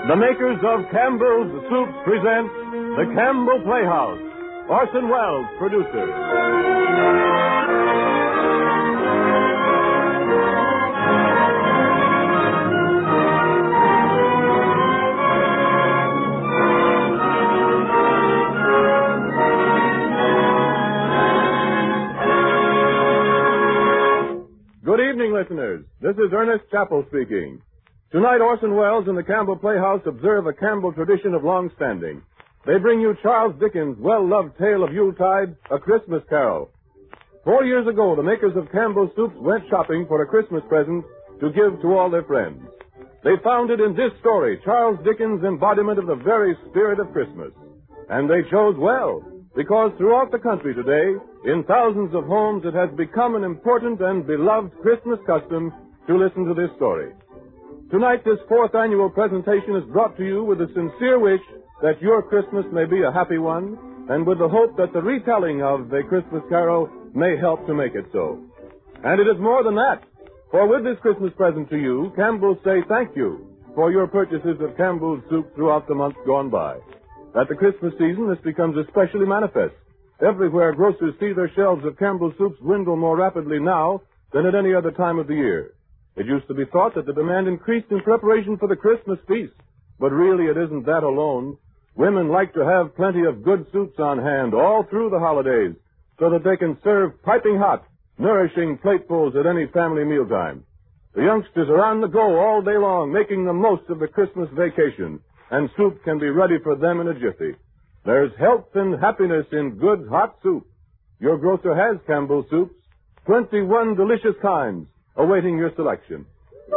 The makers of Campbell's Soup present The Campbell Playhouse. Orson Welles, producer. Good evening, listeners. This is Ernest Chappell speaking. Tonight, Orson Welles and the Campbell Playhouse observe a Campbell tradition of long standing. They bring you Charles Dickens' well-loved tale of Yuletide, A Christmas Carol. 4 years ago, the makers of Campbell's Soups went shopping for a Christmas present to give to all their friends. They found it in this story, Charles Dickens' embodiment of the very spirit of Christmas. And they chose well, because throughout the country today, in thousands of homes, it has become an important and beloved Christmas custom to listen to this story. Tonight, this fourth annual presentation is brought to you with the sincere wish that your Christmas may be a happy one, and with the hope that the retelling of A Christmas Carol may help to make it so. And it is more than that, for with this Christmas present to you, Campbell say thank you for your purchases of Campbell's Soup throughout the months gone by. At the Christmas season, this becomes especially manifest. Everywhere, grocers see their shelves of Campbell's Soups dwindle more rapidly now than at any other time of the year. It used to be thought that the demand increased in preparation for the Christmas feast, but really it isn't that alone. Women like to have plenty of good soups on hand all through the holidays so that they can serve piping hot, nourishing platefuls at any family mealtime. The youngsters are on the go all day long, making the most of the Christmas vacation, and soup can be ready for them in a jiffy. There's health and happiness in good hot soup. Your grocer has Campbell's Soups, 21 delicious kinds, awaiting your selection.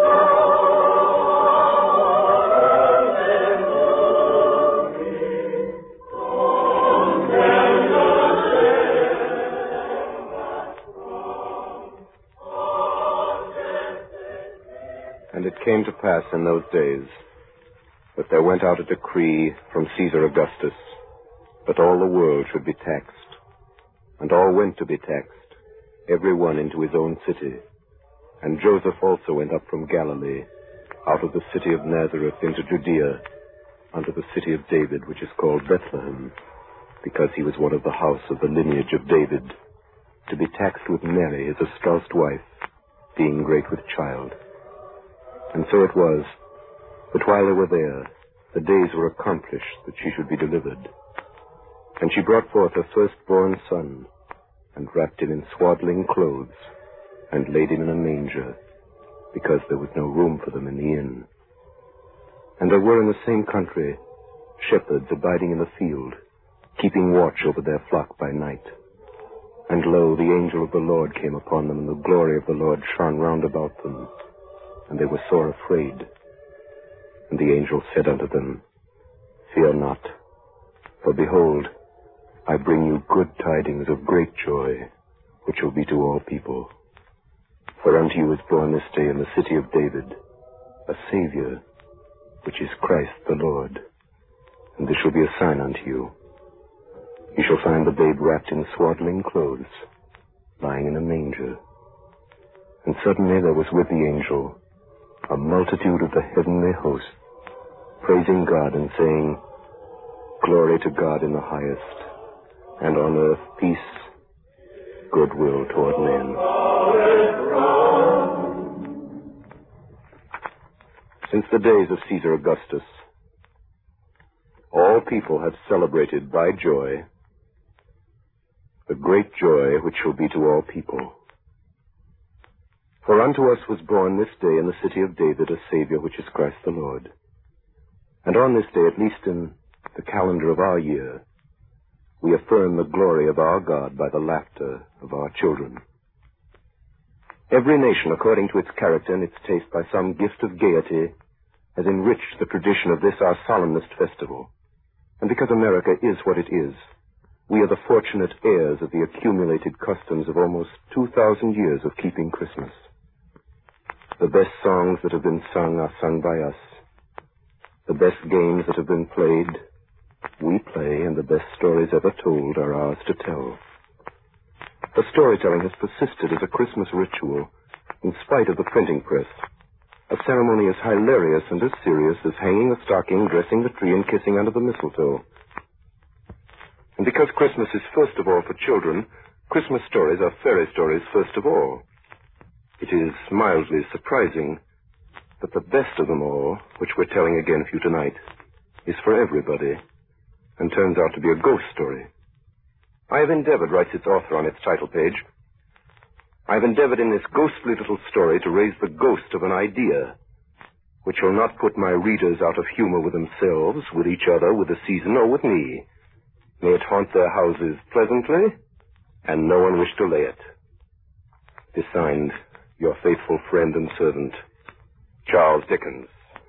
And it came to pass in those days that there went out a decree from Caesar Augustus that all the world should be taxed. And all went to be taxed, every one into his own city. And Joseph also went up from Galilee, out of the city of Nazareth into Judea, unto the city of David, which is called Bethlehem, because he was one of the house of the lineage of David, to be taxed with Mary, his espoused wife, being great with child. And so it was, that while they were there, the days were accomplished that she should be delivered. And she brought forth her firstborn son, and wrapped him in swaddling clothes, and laid him in a manger, because there was no room for them in the inn. And there were in the same country shepherds abiding in the field, keeping watch over their flock by night. And lo, the angel of the Lord came upon them, and the glory of the Lord shone round about them, and they were sore afraid. And the angel said unto them, Fear not, for behold, I bring you good tidings of great joy, which will be to all people. For unto you is born this day in the city of David a Savior, which is Christ the Lord. And this shall be a sign unto you. You shall find the babe wrapped in swaddling clothes, lying in a manger. And suddenly there was with the angel a multitude of the heavenly host, praising God and saying, Glory to God in the highest, and on earth peace, goodwill toward men. Since the days of Caesar Augustus, all people have celebrated by joy the great joy which shall be to all people. For unto us was born this day in the city of David a Savior, which is Christ the Lord. And on this day, at least in the calendar of our year, we affirm the glory of our God by the laughter of our children. Every nation, according to its character and its taste, by some gift of gaiety, has enriched the tradition of this our solemnest festival. And because America is what it is, we are the fortunate heirs of the accumulated customs of almost 2,000 years of keeping Christmas. The best songs that have been sung are sung by us. The best games that have been played, we play, and the best stories ever told are ours to tell. The storytelling has persisted as a Christmas ritual in spite of the printing press, A ceremony as hilarious and as serious as hanging a stocking, dressing the tree, and kissing under the mistletoe. And because Christmas is first of all for children, Christmas stories are fairy stories first of all. It is mildly surprising that the best of them all, which we're telling again for you tonight, is for everybody, and turns out to be a ghost story. I have endeavored, writes its author on its title page, I have endeavored in this ghostly little story to raise the ghost of an idea, which will not put my readers out of humor with themselves, with each other, with the season, or with me. May it haunt their houses pleasantly, and no one wish to lay it. Is signed, your faithful friend and servant, Charles Dickens.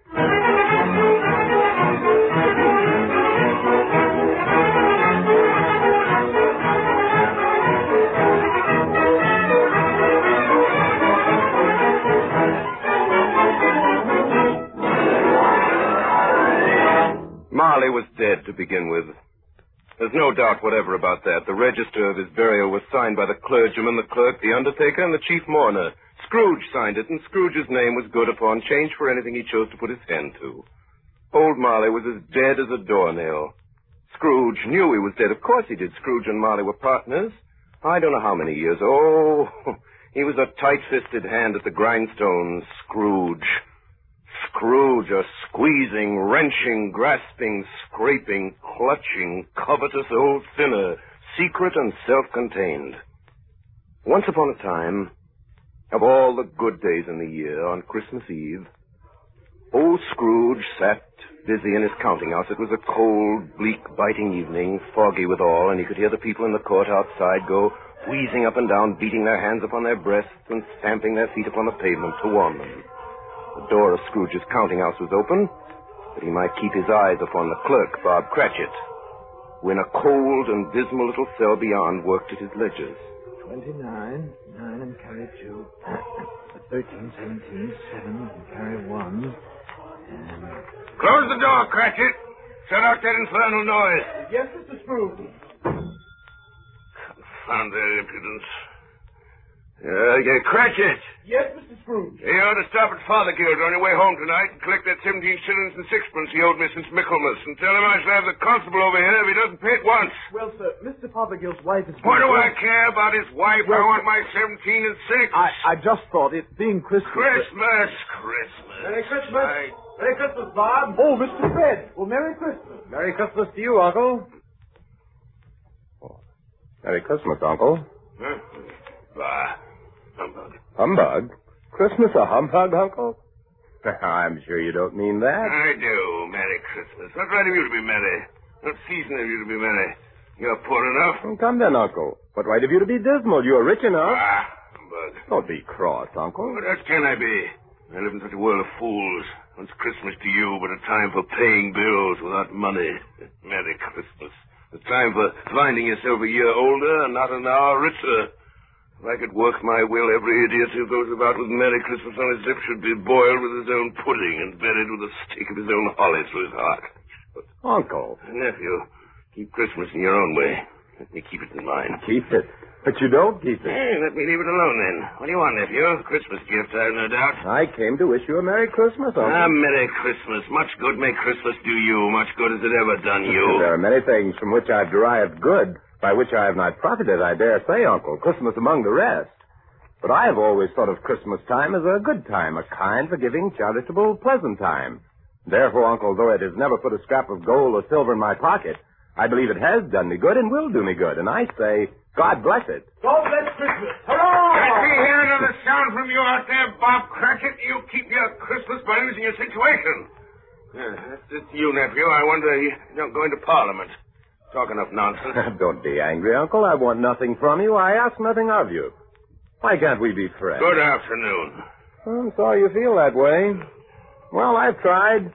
Marley was dead to begin with. There's no doubt whatever about that. The register of his burial was signed by the clergyman, the clerk, the undertaker, and the chief mourner. Scrooge signed it, and Scrooge's name was good upon change for anything he chose to put his hand to. Old Marley was as dead as a doornail. Scrooge knew he was dead. Of course he did. Scrooge and Marley were partners. I don't know how many years. Oh, he was a tight-fisted hand at the grindstones, Scrooge. Scrooge, a squeezing, wrenching, grasping, scraping, clutching, covetous old sinner, secret and self-contained. Once upon a time, of all the good days in the year, on Christmas Eve, old Scrooge sat busy in his counting house. It was a cold, bleak, biting evening, foggy withal, and he could hear the people in the court outside go wheezing up and down, beating their hands upon their breasts and stamping their feet upon the pavement to warm them. The door of Scrooge's counting house was open, that he might keep his eyes upon the clerk, Bob Cratchit, who in a cold and dismal little cell beyond worked at his ledgers. 29, 9 and carry 2, 13, 17, 7 and carry 1, and... Close the door, Cratchit. Shut out that infernal noise. Yes, Mr. Scrooge. Confound their impudence. Cratchit. Yes, Mr. Scrooge. You ought to stop at Fothergill's on your way home tonight and collect that 17 shillings and sixpence he owed me since Michaelmas, and tell him I shall have the constable over here if he doesn't pay it once. Well, sir, Mr. Fothergill's wife is... What do I care about his wife? Well, I want my 17 and 6. I just thought it being Christmas... Christmas. Merry Christmas. Merry Christmas, Bob. Oh, Mr. Fred. Well, Merry Christmas. Merry Christmas to you, Uncle. Merry Christmas, Uncle. Huh? Bah. Humbug. Humbug? Christmas a humbug, Uncle? I'm sure you don't mean that. I do. Merry Christmas. What right have you to be merry? What season have you to be merry? You're poor enough. Well, come then, Uncle. What right have you to be dismal? You're rich enough. Humbug. Don't be cross, Uncle. What else can I be? I live in such a world of fools. It's Christmas to you, but a time for paying bills without money. Merry Christmas. A time for finding yourself a year older and not an hour richer. If I could work my will, every idiot who goes about with Merry Christmas on his lips should be boiled with his own pudding and buried with a stake of his own holly through his heart. But, Uncle. nephew, keep Christmas in your own way. Let me keep it in mine. Keep it. But you don't keep it. Hey, let me leave it alone, then. What do you want, nephew? Christmas gift, I've no doubt. I came to wish you a Merry Christmas, Uncle. Merry Christmas. Much good may Christmas do you. Much good has it ever done you. There are many things from which I've derived good, by which I have not profited, I dare say, Uncle. Christmas among the rest. But I have always thought of Christmas time as a good time, a kind, forgiving, charitable, pleasant time. Therefore, Uncle, though it has never put a scrap of gold or silver in my pocket, I believe it has done me good and will do me good. And I say, God bless it. God bless Christmas. Hurrah! Let me hear another sound from you out there, Bob Cratchit. You keep your Christmas buttons in your situation. It's you, nephew. I wonder you don't go into Parliament. Talk enough nonsense. Don't be angry, Uncle. I want nothing from you. I ask nothing of you. Why can't we be friends? Good afternoon. I'm sorry you feel that way. Well, I've tried.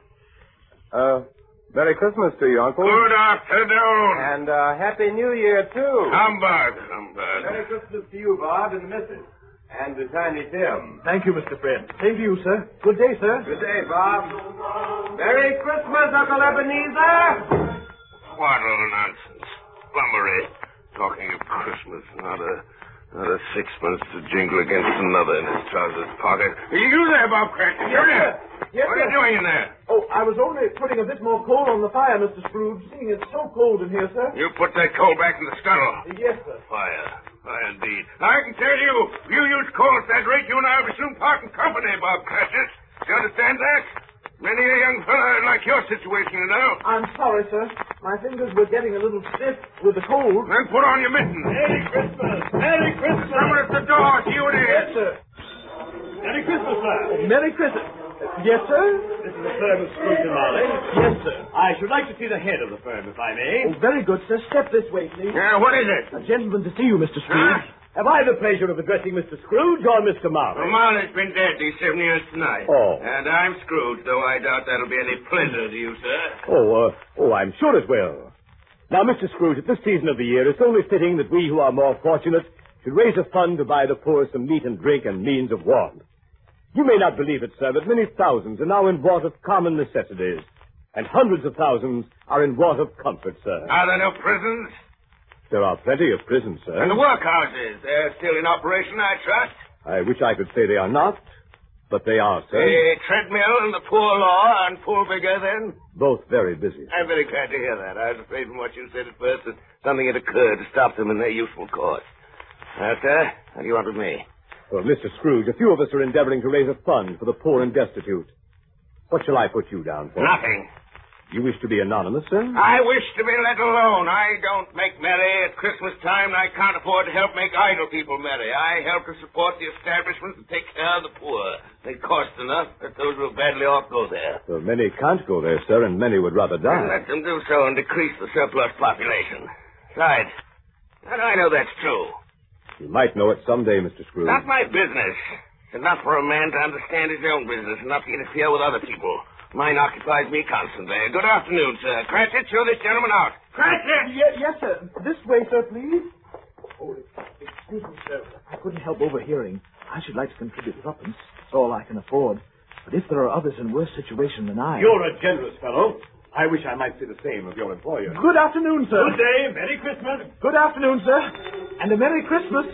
Merry Christmas to you, Uncle. Good afternoon. And Happy New Year, too. Humbug. Merry Christmas to you, Bob, and the missus. And to Tiny Tim. Thank you, Mr. Fred. Same to you, sir. Good day, sir. Good day, Bob. Merry Christmas, Uncle Ebenezer. What little nonsense. Flummery. Talking of Christmas, not Another sixpence to jingle against another in his trousers pocket. You there, Bob Cratchit? You there? Yes, what are you doing in there? Oh, I was only putting a bit more coal on the fire, Mr. Scrooge, seeing it's so cold in here, sir. You put that coal back in the scuttle. Yes, sir. Fire. Fire indeed. I can tell you, if you use coal at that rate, you and I will be soon parting company, Bob Cratchit. Do you understand that? Many a young fellow like your situation, you know. I'm sorry, sir. My fingers were getting a little stiff with the cold. Then put on your mittens. Merry Christmas! Merry Christmas! Someone at the door. See who it is. Yes, sir. Merry Christmas, sir. Merry Christmas. Yes, sir? This is the firm of Scrooge and Marley. Yes, sir. I should like to see the head of the firm, if I may. Oh, very good, sir. Step this way, please. Yeah, what is it? A gentleman to see you, Mr. Scrooge. Huh? Have I the pleasure of addressing Mr. Scrooge or Mr. Marley? Well, Marley's been dead these 7 years tonight. Oh. And I'm Scrooge, though I doubt that'll be any pleasure to you, sir. I'm sure it will. Now, Mr. Scrooge, at this season of the year, it's only fitting that we who are more fortunate should raise a fund to buy the poor some meat and drink and means of warmth. You may not believe it, sir, but many thousands are now in want of common necessities, and hundreds of thousands are in want of comfort, sir. Are there no prisons? There are plenty of prisons, sir. And the workhouses, they're still in operation, I trust? I wish I could say they are not, but they are, sir. The treadmill and the poor law and full vigor, then? Both very busy. I'm very glad to hear that. I was afraid from what you said at first that something had occurred to stop them in their useful course. Now, sir, what do you want with me? Well, Mr. Scrooge, a few of us are endeavoring to raise a fund for the poor and destitute. What shall I put you down for? Nothing. You wish to be anonymous, sir? I wish to be let alone. I don't make merry at Christmas time, and I can't afford to help make idle people merry. I help to support the establishment and take care of the poor. They cost enough that those who are badly off go there. Well, many can't go there, sir, and many would rather die. And let them do so and decrease the surplus population. Besides, how do I know that's true? You might know it someday, Mr. Scrooge. Not my business. It's enough for a man to understand his own business, enough to interfere with other people. Mine occupies me constantly. Good afternoon, sir. Cratchit, show this gentleman out. Cratchit! Yes, sir. This way, sir, please. Oh, excuse me, sir. I couldn't help overhearing. I should like to contribute tuppence. It's all I can afford. But if there are others in worse situation than I... You're a generous fellow. I wish I might say the same of your employer. Good afternoon, sir. Good day. Merry Christmas. Good afternoon, sir. And a Merry Christmas.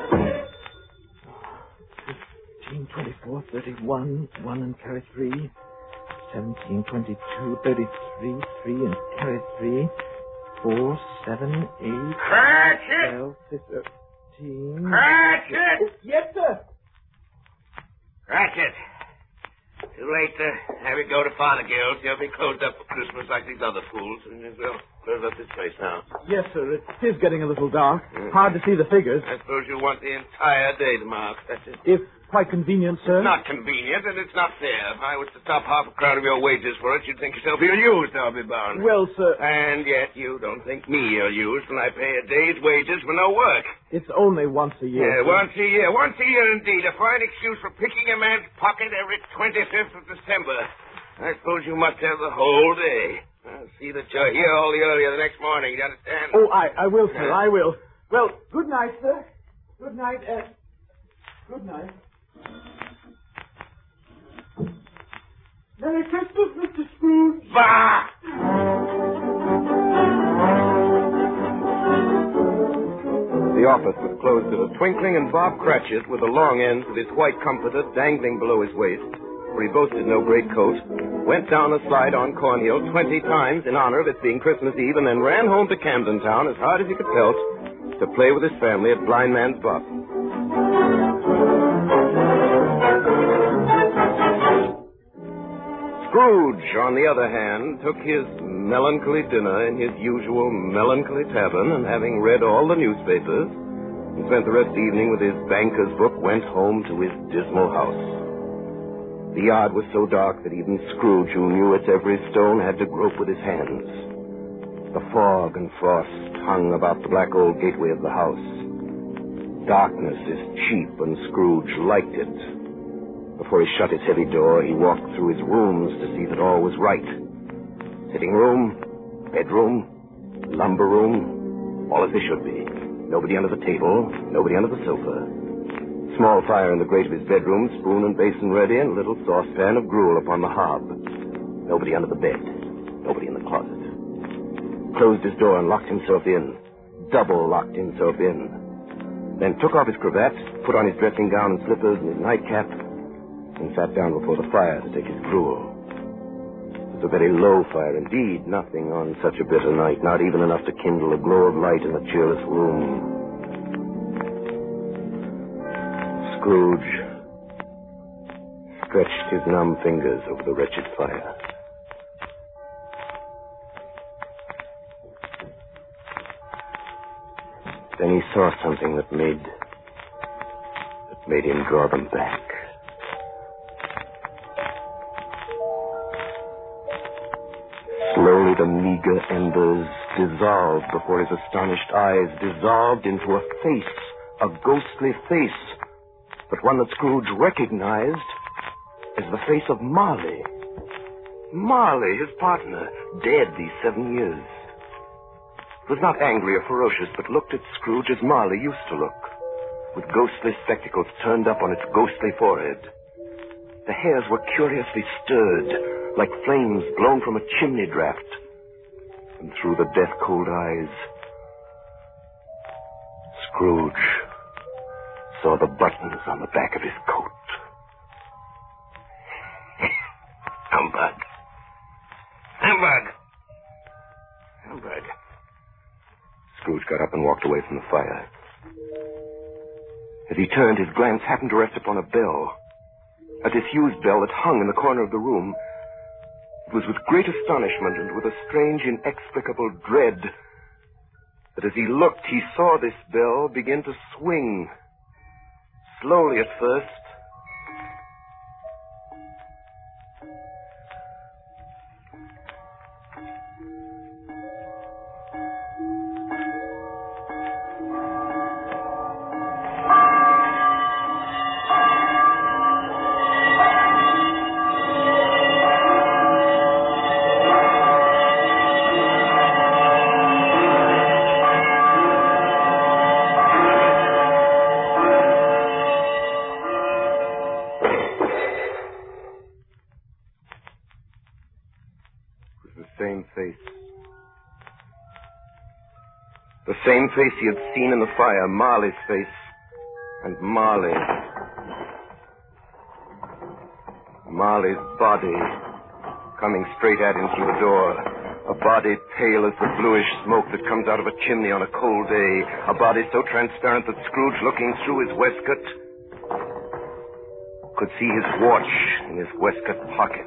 15, 24, 31, 1 and carry 3. 17, 22, 33, 3 and carry 3. 4, 7, 8, Cratchit! 12, 13. Cratchit! Yes, sir. Cratchit. Too late to have it go to Fothergill's. He'll be closed up for Christmas like these other fools. And we'll close up this place now. Yes, sir. It is getting a little dark. Hard to see the figures. I suppose you want the entire day tomorrow. That's it. If quite convenient, sir. Not convenient, and it's not fair. If I was to stop half a crown of your wages for it, you'd think yourself ill-used, I'll be bound. Well, sir, And yet you don't think me ill-used when I pay a day's wages for no work. it's only once a year. Yeah, sir. once a year. Once a year, indeed. A fine excuse for picking a man's pocket every 25th of December. I suppose you must have the whole day. I'll see that you're here all the earlier the next morning. You understand? Oh, I will, sir. I will. Well, good night, sir. Good night, good night. Merry Christmas, Mr. Scrooge. Bah! The office was closed in a twinkling, and Bob Cratchit, with the long ends of his white comforter dangling below his waist, for he boasted no great coat, went down a slide on Cornhill 20 times in honor of it being Christmas Eve, and then ran home to Camden Town as hard as he could pelt to play with his family at Blind Man's Buff. Scrooge, on the other hand, took his melancholy dinner in his usual melancholy tavern, and having read all the newspapers, and spent the rest of the evening with his banker's book, went home to his dismal house. The yard was so dark that even Scrooge, who knew its every stone, had to grope with his hands. The fog and frost hung about the black old gateway of the house. Darkness is cheap, and Scrooge liked it. Before he shut his heavy door, he walked through his rooms to see that all was right. Sitting room, bedroom, lumber room, all as they should be. Nobody under the table, nobody under the sofa. Small fire in the grate of his bedroom, spoon and basin ready, and a little saucepan of gruel upon the hob. Nobody under the bed, nobody in the closet. Closed his door and locked himself in. Double locked himself in. then took off his cravat, put on his dressing gown and slippers and his nightcap, and sat down before the fire to take his gruel. It was a very low fire indeed, nothing on such a bitter night, not even enough to kindle a glow of light in the cheerless room. Scrooge stretched his numb fingers over the wretched fire. Then he saw something that made him draw them back. Slowly the meager embers dissolved before his astonished eyes, dissolved into a face, a ghostly face, but one that Scrooge recognized as the face of Marley. Marley, his partner, dead these 7 years. It was not angry or ferocious, but looked at Scrooge as Marley used to look, with ghostly spectacles turned up on its ghostly forehead. The hairs were curiously stirred, like flames blown from a chimney draft. And through the death-cold eyes, Scrooge saw the buttons on the back of his coat. Humbug. Humbug. Humbug. Scrooge got up and walked away from the fire. As he turned, his glance happened to rest upon a bell, a disused bell that hung in the corner of the room. It was with great astonishment and with a strange, inexplicable dread that as he looked, he saw this bell begin to swing. Slowly at first. The same face he had seen in the fire, Marley's face. And Marley's body coming straight at him through the door. A body pale as the bluish smoke that comes out of a chimney on a cold day. A body so transparent that Scrooge, looking through his waistcoat, could see his watch in his waistcoat pocket.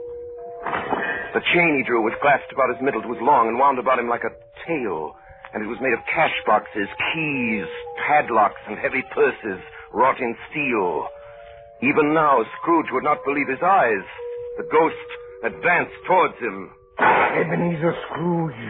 The chain he drew was clasped about his middle. It was long and wound about him like a tail. And it was made of cash boxes, keys, padlocks, and heavy purses wrought in steel. Even now, Scrooge would not believe his eyes. The ghost advanced towards him. Ebenezer Scrooge.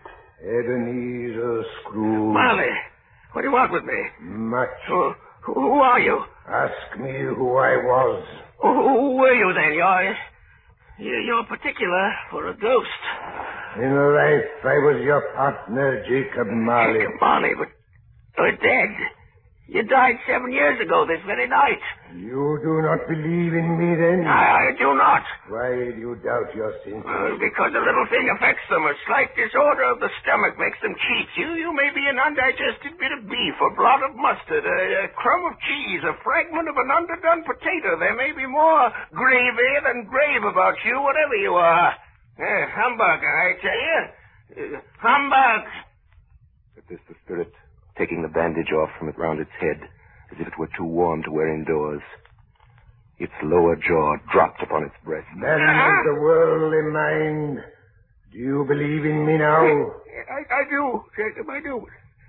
Ebenezer Scrooge. Marley, what do you want with me? Much. Who are you? Ask me who I was. Who were you then? You're particular for a ghost. In life, I was your partner, Jacob Marley. Jacob Marley, but you're dead. You died 7 years ago this very night. You do not believe in me, then? I do not. Why do you doubt your senses? Because the little thing affects them. A slight disorder of the stomach makes them cheats. You may be an undigested bit of beef, a blot of mustard, a crumb of cheese, a fragment of an underdone potato. There may be more gravy than grave about you, whatever you are. Humbug, I tell you. Humbug. At this, the spirit, taking the bandage off from it round its head, as if it were too warm to wear indoors, its lower jaw dropped upon its breast. Man of the worldly mind, do you believe in me now? I do, Jacob, I do.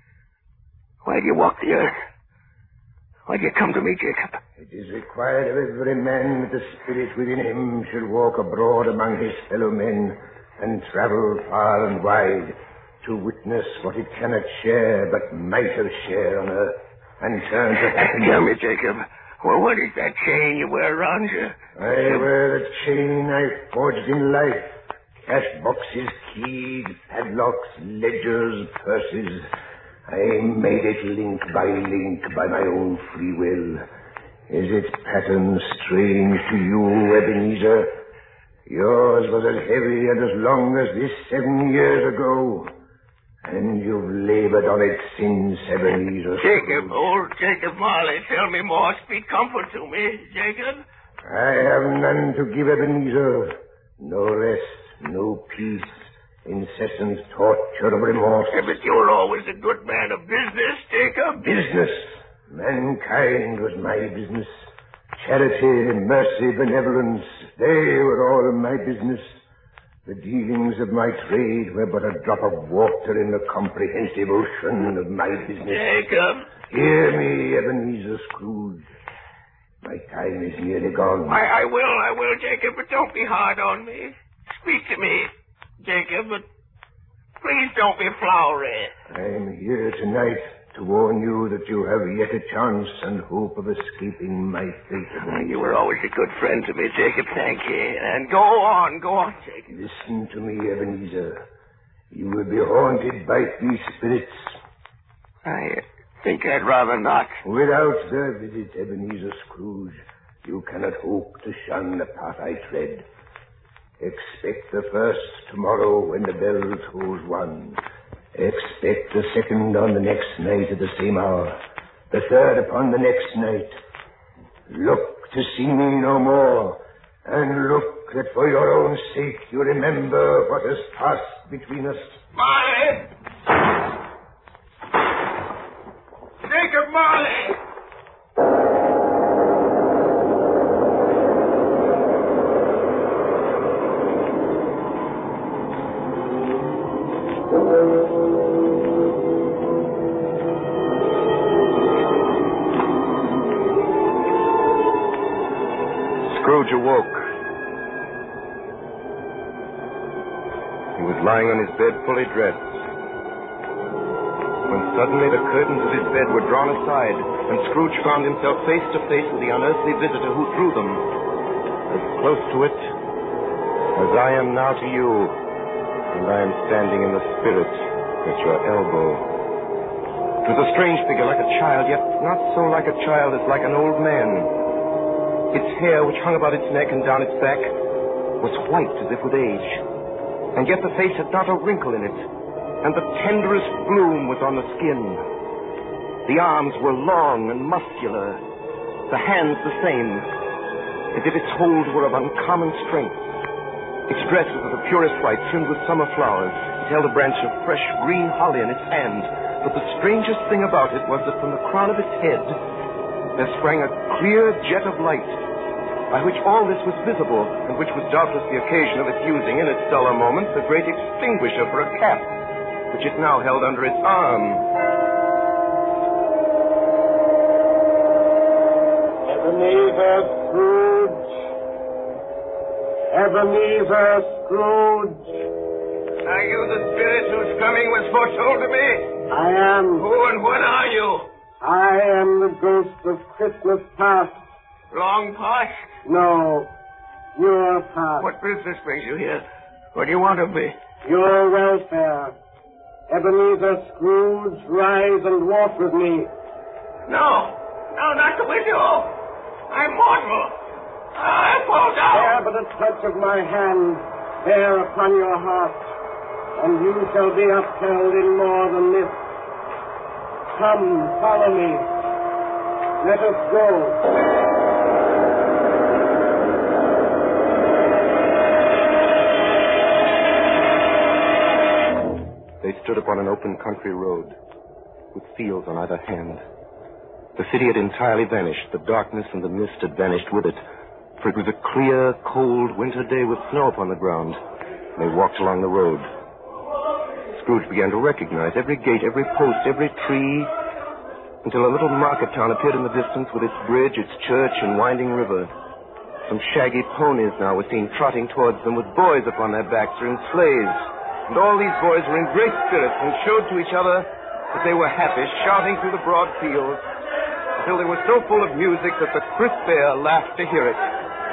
Why do you walk the earth? Why do you come to me, Jacob? It is required of every man that the spirit within him should walk abroad among his fellow men and travel far and wide to witness what it cannot share but might have shared on earth and turn to happiness. Tell me, Jacob, well, what is that chain you wear around you? I wear the chain I forged in life. Cash boxes, keys, padlocks, ledgers, purses. I made it link by my own free will. Is its pattern strange to you, Ebenezer? Yours was as heavy and as long as this 7 years ago. And you've labored on it since, Ebenezer. Jacob, old Jacob Marley, tell me more. Speak comfort to me, Jacob. I have none to give, Ebenezer. No rest, no peace, incessant torture of remorse. Yeah, but you're always a good man of business, Jacob. Business. Mankind was my business. Charity, mercy, benevolence, they were all my business. The dealings of my trade were but a drop of water in the comprehensive ocean of my business. Jacob. Hear me, Ebenezer Scrooge. My time is nearly gone. I will, Jacob, but don't be hard on me. Speak to me, Jacob, but please don't be flowery. I'm here tonight to warn you that you have yet a chance and hope of escaping my fate. You were always a good friend to me, Jacob. Thank you. And go on, Jacob. Listen to me, Ebenezer. You will be haunted by three spirits. I think I'd rather not. Without their visit, Ebenezer Scrooge, you cannot hope to shun the path I tread. Expect the first tomorrow when the bell tolls 1. Expect the second on the next night at the same hour. The third upon the next night. Look to see me no more. And look that for your own sake you remember what has passed between us. Marley! Jacob Marley! Scrooge awoke. He was lying on his bed fully dressed, when suddenly the curtains of his bed were drawn aside, and Scrooge found himself face to face with the unearthly visitor who drew them, as close to it as I am now to you, and I am standing in the spirit at your elbow. It was a strange figure, like a child, yet not so like a child as like an old man. Its hair, which hung about its neck and down its back, was white as if with age. And yet the face had not a wrinkle in it, and the tenderest bloom was on the skin. The arms were long and muscular, the hands the same, as if its hold were of uncommon strength. Its dress was of the purest white, trimmed with summer flowers. It held a branch of fresh green holly in its hand. But the strangest thing about it was that from the crown of its head there sprang a clear jet of light, by which all this was visible, and which was doubtless the occasion of its using in its duller moments the great extinguisher for a cap, which it now held under its arm. Ebenezer Scrooge. Ebenezer Scrooge. Are you the spirit whose coming was foretold to me? I am. Who and what are you? I am the ghost of Christmas past. Long past? No, your past. What business brings you here? What do you want of me? Your welfare. Ebenezer Scrooge, rise and walk with me. No, not the window. I'm mortal. I fall down. Bear but a touch of my hand, there upon your heart, and you shall be upheld in more than this. Come, follow me. Let us go. They stood upon an open country road, with fields on either hand. The city had entirely vanished. The darkness and the mist had vanished with it, for it was a clear, cold winter day with snow upon the ground. They walked along the road. Scrooge began to recognize every gate, every post, every tree, until a little market town appeared in the distance with its bridge, its church, and winding river. Some shaggy ponies now were seen trotting towards them with boys upon their backs or in sleighs. And all these boys were in great spirits and showed to each other that they were happy, shouting through the broad fields until they were so full of music that the crisp air laughed to hear it.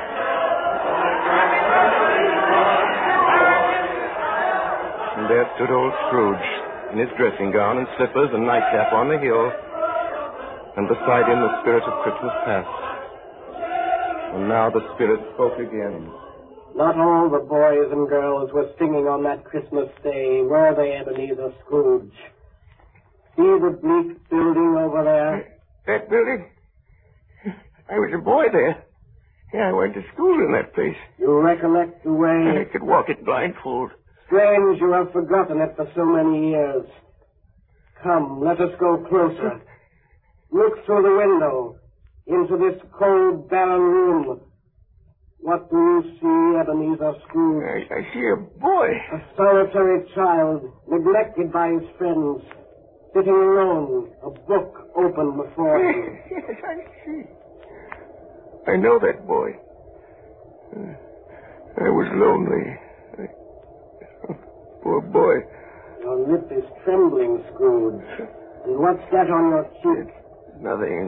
And there stood old Scrooge in his dressing gown and slippers and nightcap on the hill, and beside him the spirit of Christmas past. And now the spirit spoke again. Not all the boys and girls were singing on that Christmas day, were they, Ebenezer Scrooge? See the bleak building over there? That building? I was a boy there. Yeah, I went to school in that place. You recollect the way? I could walk it blindfold. Strange you have forgotten it for so many years. Come, let us go closer. Look through the window into this cold, barren room. What do you see, Ebenezer Scrooge? I see a boy. A solitary child, neglected by his friends, sitting alone, a book open before him. Yes, I see. I know that boy. I was lonely. Poor boy. Your lip is trembling, Scrooge. And what's that on your cheek? Nothing.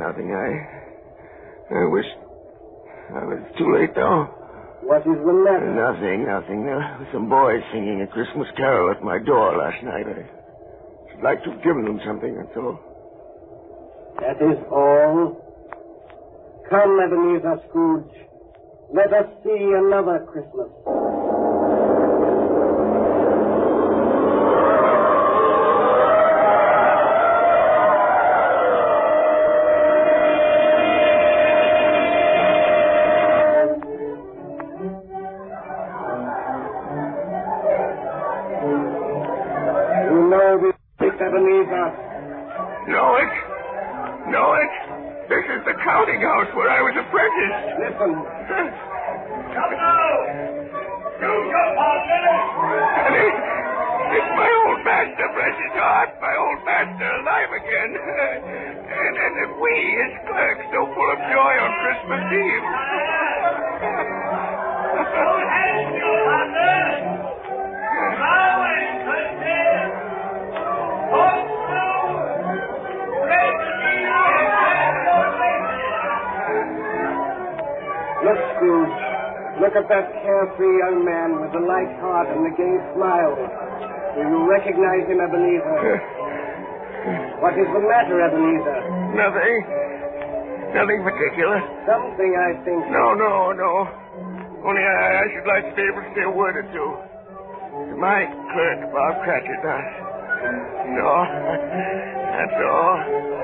I wish I was too late now. What is the matter? Nothing. There were some boys singing a Christmas carol at my door last night. I should like to have given them something, that's all. That is all? Come, Ebenezer Scrooge. Let us see another Christmas. You know this, Ebenezer. Know it? This is the counting house where I was apprenticed. Listen. Come now! Use your partner! It's my old master, precious heart, my old master alive again. And we, his clerks, so full of joy on Christmas Eve. Don't hang your partner! Now and Christmas! Hold through! Great to be Look, Scrooge. Look at that carefree young man with the light heart and the gay smile. Do you recognize him, Ebenezer? What is the matter, Ebenezer? Nothing particular. Something, I think. No. Only I should like to be able to say a word or two. To my clerk, Bob Cratchit. No, that's all.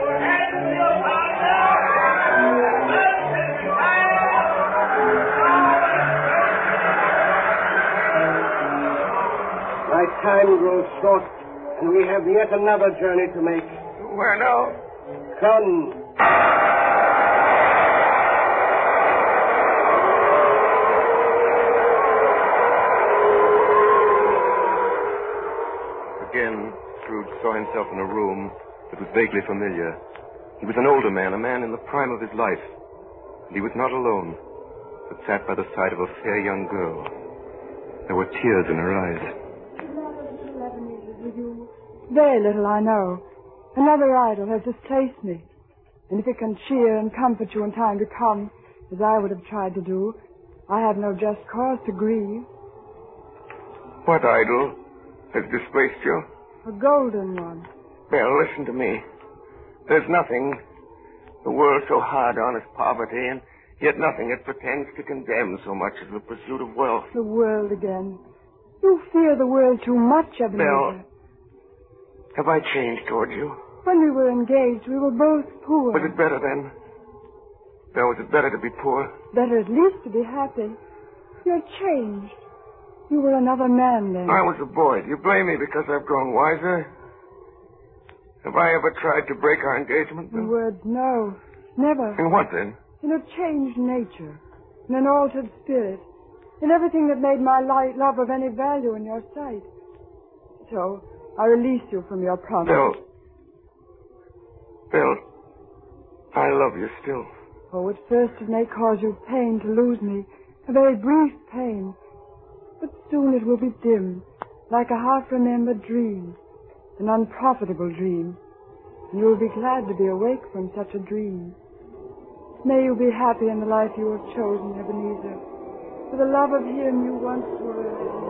My time grows short, and we have yet another journey to make. Where now? Come. Again, Scrooge saw himself in a room that was vaguely familiar. He was an older man, a man in the prime of his life. And he was not alone, but sat by the side of a fair young girl. There were tears in her eyes. Very little, I know. Another idol has displaced me. And if it can cheer and comfort you in time to come, as I would have tried to do, I have no just cause to grieve. What idol has displaced you? A golden one. Well, listen to me. There's nothing the world so hard on as poverty, and yet nothing it pretends to condemn so much as the pursuit of wealth. The world again. You fear the world too much, Ebenezer. Belle, have I changed toward you? When we were engaged, we were both poor. Was it better then? Belle, was it better to be poor? Better at least to be happy. You're changed. You were another man then. I was a boy. Do you blame me because I've grown wiser? Have I ever tried to break our engagement? The words no. Never. In what then? In a changed nature. In an altered spirit. In everything that made my love of any value in your sight. So, I release you from your promise. Belle, I love you still. Oh, at first it may cause you pain to lose me. A very brief pain. But soon it will be dim, like a half-remembered dream. An unprofitable dream. And you will be glad to be awake from such a dream. May you be happy in the life you have chosen, Ebenezer. For the love of him you once were.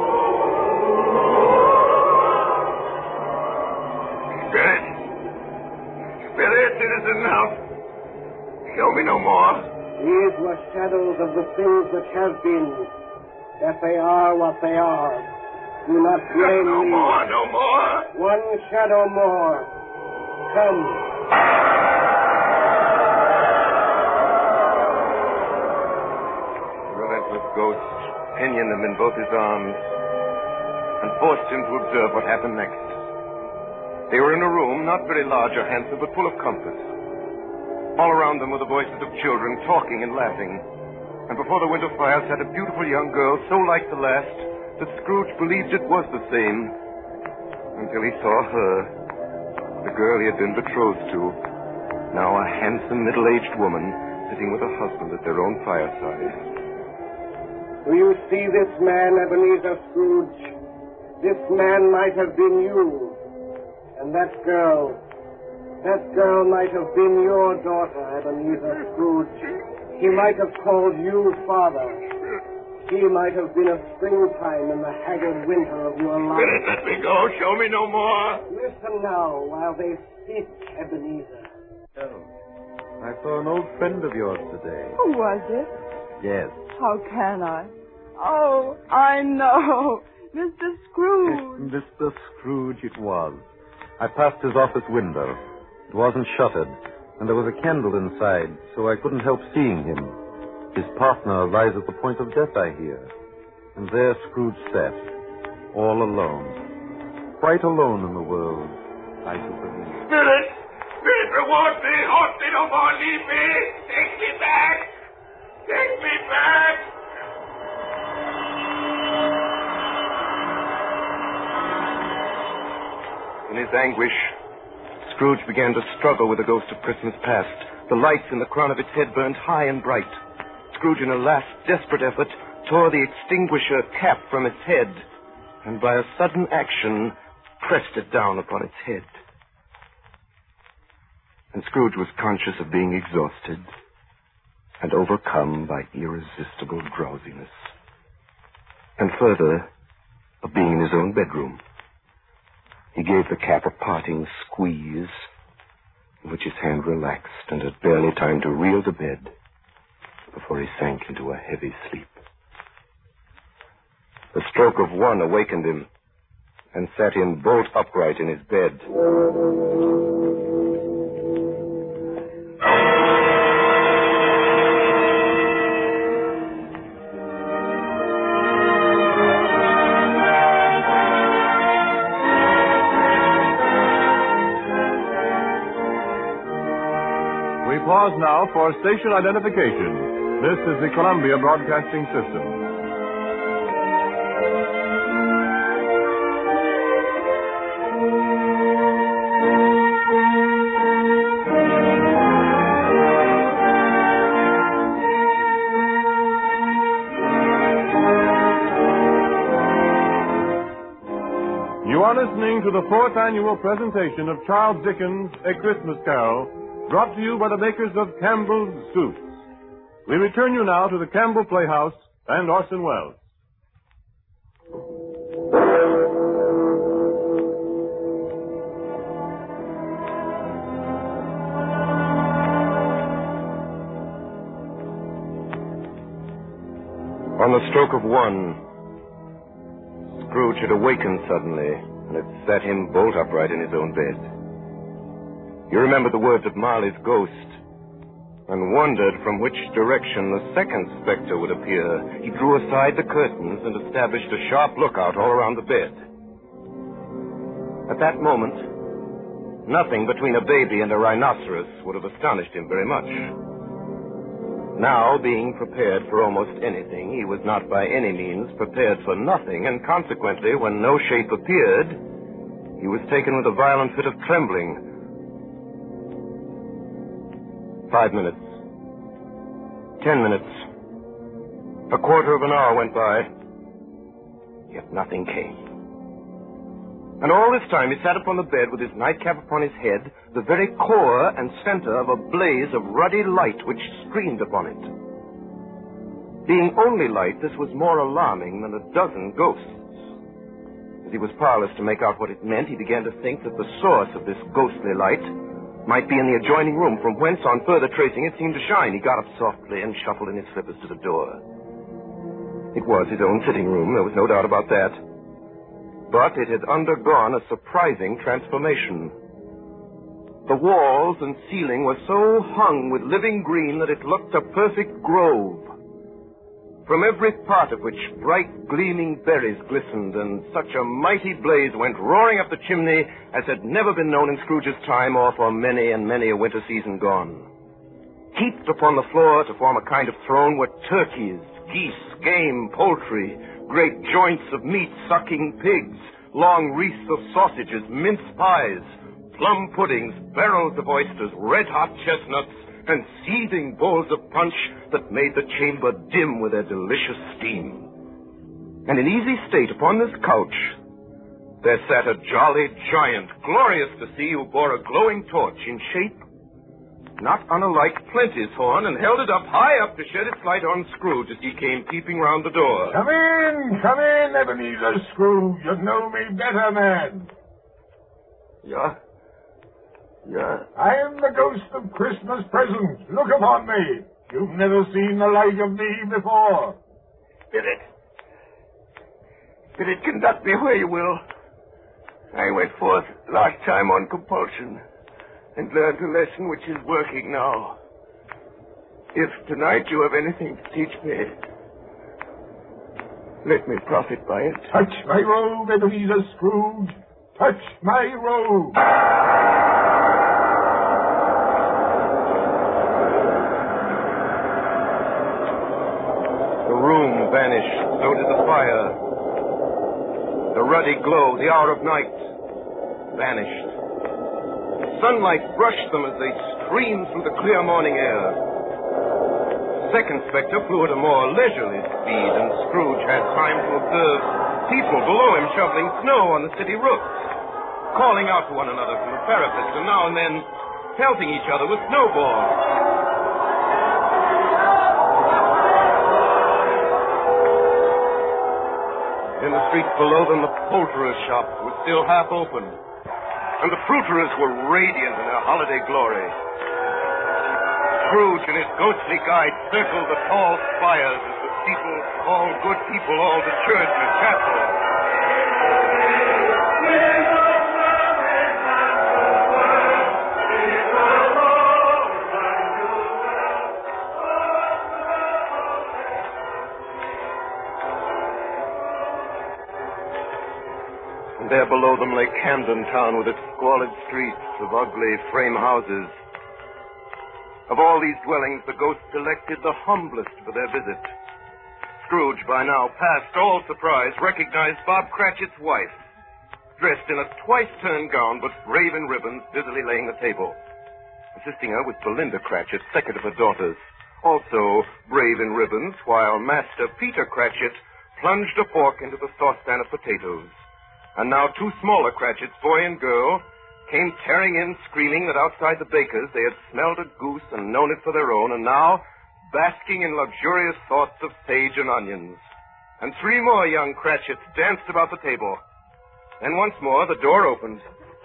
Spirit, it is enough. Show me no more. These were shadows of the things that have been. that they are what they are. Do not blame No me. more, no more. One shadow more. Come. The relentless ghost pinioned him in both his arms and forced him to observe what happened next. They were in a room not very large or handsome, but full of comfort. All around them were the voices of children talking and laughing. And before the window fire sat a beautiful young girl so like the last that Scrooge believed it was the same until he saw her, the girl he had been betrothed to, now a handsome middle-aged woman sitting with her husband at their own fireside. Do you see this man, Ebenezer Scrooge? This man might have been you. And that girl might have been your daughter, Ebenezer Scrooge. He might have called you father. He might have been a springtime in the haggard winter of your life. Spirit, let me go. Show me no more. Listen now while they speak, Ebenezer. Oh, I saw an old friend of yours today. Who was it? Yes. How can I? Oh, I know. Mr. Scrooge. Mr. Scrooge it was. I passed his office window. It wasn't shuttered, and there was a candle inside, so I couldn't help seeing him. His partner lies at the point of death, I hear. And there Scrooge sat, all alone. Quite alone in the world, I do believe. Spirit! Spirit, reward me! Haunt me no more! Leave me! Take me back! Take me back! In his anguish, Scrooge began to struggle with the ghost of Christmas past. The lights in the crown of its head burned high and bright. Scrooge, in a last desperate effort, tore the extinguisher cap from its head, and by a sudden action, pressed it down upon its head. And Scrooge was conscious of being exhausted and overcome by irresistible drowsiness. And further, of being in his own bedroom. He gave the cap a parting squeeze, in which his hand relaxed and had barely time to reel to bed before he sank into a heavy sleep. The stroke of one awakened him and sat him bolt upright in his bed. We pause now for station identification. This is the Columbia Broadcasting System. You are listening to the 4th annual presentation of Charles Dickens' A Christmas Carol, brought to you by the makers of Campbell's Soups. We return you now to the Campbell Playhouse and Orson Welles. On the stroke of one, Scrooge had awakened suddenly, and it sat him bolt upright in his own bed. He remembered the words of Marley's ghost, and wondered from which direction the second specter would appear. He drew aside the curtains and established a sharp lookout all around the bed. At that moment, nothing between a baby and a rhinoceros would have astonished him very much. Now, being prepared for almost anything, he was not by any means prepared for nothing, and consequently, when no shape appeared, he was taken with a violent fit of trembling. 5 minutes. 10 minutes. A quarter of an hour went by. Yet nothing came. And all this time he sat upon the bed with his nightcap upon his head, the very core and center of a blaze of ruddy light which streamed upon it. Being only light, this was more alarming than a dozen ghosts. As he was powerless to make out what it meant, he began to think that the source of this ghostly light might be in the adjoining room, from whence, on further tracing, it seemed to shine. He got up softly and shuffled in his slippers to the door. It was his own sitting room, there was no doubt about that. But it had undergone a surprising transformation. The walls and ceiling were so hung with living green that it looked a perfect grove, from every part of which bright gleaming berries glistened, and such a mighty blaze went roaring up the chimney as had never been known in Scrooge's time or for many and many a winter season gone. Heaped upon the floor to form a kind of throne were turkeys, geese, game, poultry, great joints of meat, sucking pigs, long wreaths of sausages, mince pies, plum puddings, barrels of oysters, red-hot chestnuts, and seething bowls of punch that made the chamber dim with their delicious steam. And in easy state upon this couch, there sat a jolly giant, glorious to see, who bore a glowing torch in shape not unlike Plenty's horn, and held it up high up to shed its light on Scrooge as he came peeping round the door. Come in, Ebenezer Scrooge. You know me better, man. Yeah? I am the ghost of Christmas present. Look upon me. You've never seen the like of me before. Spirit, conduct me where you will. I went forth last time on compulsion and learned a lesson which is working now. If tonight you have anything to teach me, let me profit by it. Touch my robe, Ebenezer Scrooge. Touch my robe. The room vanished, so did the fire. The ruddy glow, the hour of night, vanished. Sunlight brushed them as they streamed through the clear morning air. Second Spectre flew at a more leisurely speed, and Scrooge had time to observe people below him shoveling snow on the city roofs, calling out to one another from the parapets, and now and then pelting each other with snowballs. In the streets below them, the poulterer's shop was still half open, and the fruiterers were radiant in their holiday glory. Scrooge and his ghostly guide circled the tall spires as the people, all good people, all to church and chapel. There below them lay Camden Town with its squalid streets of ugly frame houses. Of all these dwellings, the ghost selected the humblest for their visit. Scrooge, by now past all surprise, recognized Bob Cratchit's wife, dressed in a twice-turned gown but brave in ribbons, busily laying the table. Assisting her was Belinda Cratchit, second of her daughters, also brave in ribbons, while Master Peter Cratchit plunged a fork into the saucepan of potatoes. And now two smaller Cratchits, boy and girl, came tearing in, screaming that outside the baker's they had smelled a goose and known it for their own, and now basking in luxurious thoughts of sage and onions. And three more young Cratchits danced about the table. And once more the door opened.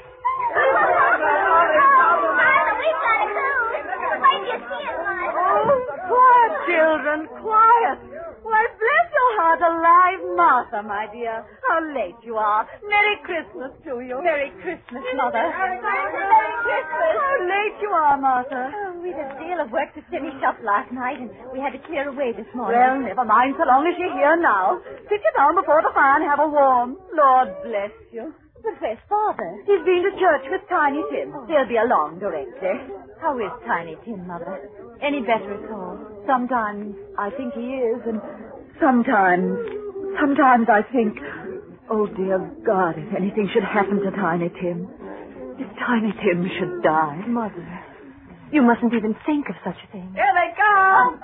Quiet, children, quiet. Why, bless your heart alive, Martha, my dear. How late you are. Merry Christmas to you. Merry Christmas, Mother. Merry Christmas. How late you are, Martha. Oh, we had a deal of work to finish up last night, and we had to clear away this morning. Well, never mind, so long as you're here now. Sit you down before the fire and have a warm. Lord bless you. But where's Father? He's been to church with Tiny Tim. He'll be along directly. How is Tiny Tim, Mother? Any better at all? Sometimes I think he is, and sometimes I think, oh, dear God, if anything should happen to Tiny Tim, if Tiny Tim should die. Mother, you mustn't even think of such a thing. Here they come!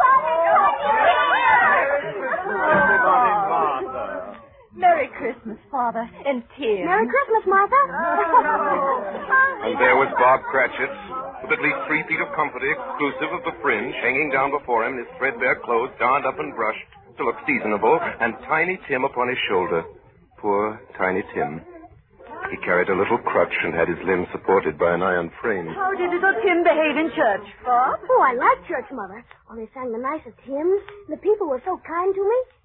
Merry Christmas, Father, and Tim. Merry Christmas, Martha. And there was Bob Cratchit, with at least 3 feet of comfort, exclusive of the fringe, hanging down before him, his threadbare clothes darned up and brushed to look seasonable, and Tiny Tim upon his shoulder. Poor Tiny Tim. He carried a little crutch and had his limbs supported by an iron frame. How did little Tim behave in church, Bob? Oh, I like church, Mother. Oh, they sang the nicest hymns. The people were so kind to me.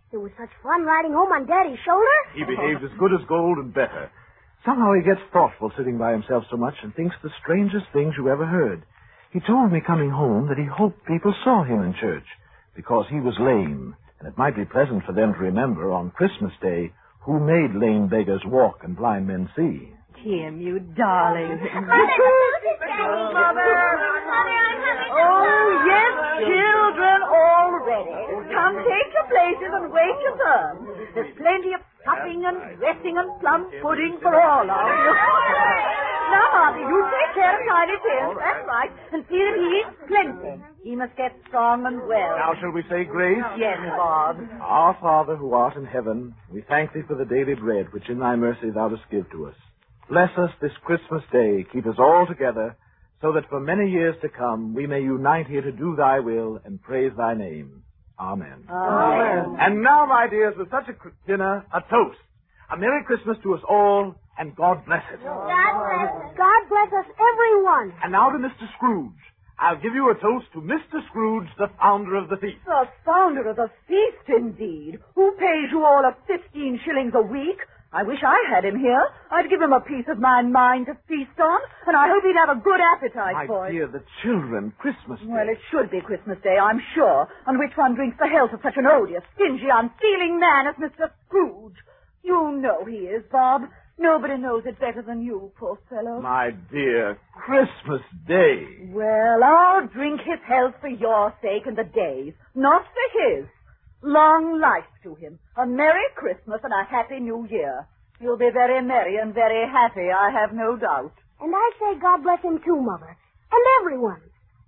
It was such fun riding home on Daddy's shoulder. He behaves as good as gold and better. Somehow he gets thoughtful sitting by himself so much and thinks the strangest things you ever heard. He told me coming home that he hoped people saw him in church because he was lame, and it might be pleasant for them to remember on Christmas Day who made lame beggars walk and blind men see. Tim, you darling. Mother. Oh, yes, children, all ready. Come, take your places and wait your turn. There's plenty of stuffing and dressing and plum pudding for all of you. Now, Martha, you take care of Tiny Tim, that's right, and see that he eats plenty. He must get strong and well. Now shall we say grace? Yes, Bob. Our Father who art in heaven, we thank thee for the daily bread which in thy mercy thou dost give to us. Bless us this Christmas day, keep us all together, so that for many years to come we may unite here to do thy will and praise thy name. Amen. Amen. And now, my dears, with such a dinner, a toast. A Merry Christmas to us all, and God bless it. God bless us, everyone. And now to Mr. Scrooge. I'll give you a toast to Mr. Scrooge, the founder of the feast. The founder of the feast, indeed. Who pays you all 15 shillings a week? I wish I had him here. I'd give him a piece of my mind to feast on, and I hope he'd have a good appetite for it. My dear, the children, Christmas Day. Well, it should be Christmas Day, I'm sure, on which one drinks the health of such an odious, stingy, unfeeling man as Mr. Scrooge. You know he is, Bob. Nobody knows it better than you, poor fellow. My dear, Christmas Day. Well, I'll drink his health for your sake and the day's, not for his. Long life to him, a Merry Christmas and a Happy New Year. You'll be very merry and very happy, I have no doubt. And I say God bless him too, Mother. And everyone.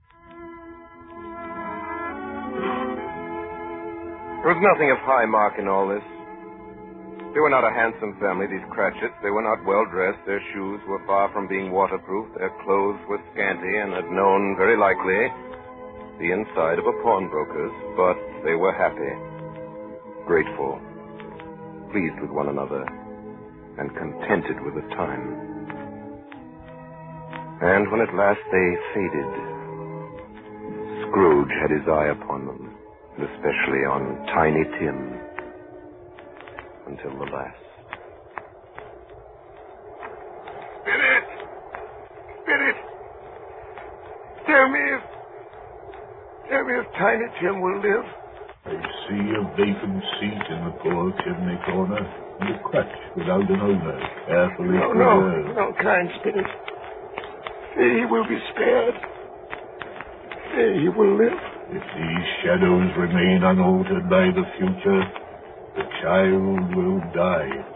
There was nothing of high mark in all this. They were not a handsome family, these Cratchits. They were not well-dressed. Their shoes were far from being waterproof. Their clothes were scanty and had known, very likely, the inside of a pawnbroker's, but they were happy, grateful, pleased with one another, and contented with the time. And when at last they faded, Scrooge had his eye upon them, and especially on Tiny Tim, until the last. Spirit! Tell me if Tiny Tim will live. I see a vacant seat in the poor chimney corner, and a crutch without an owner, carefully preserved. No, kind Spirit. Say he will be spared. Say he will live. If these shadows remain unaltered by the future, the child will die.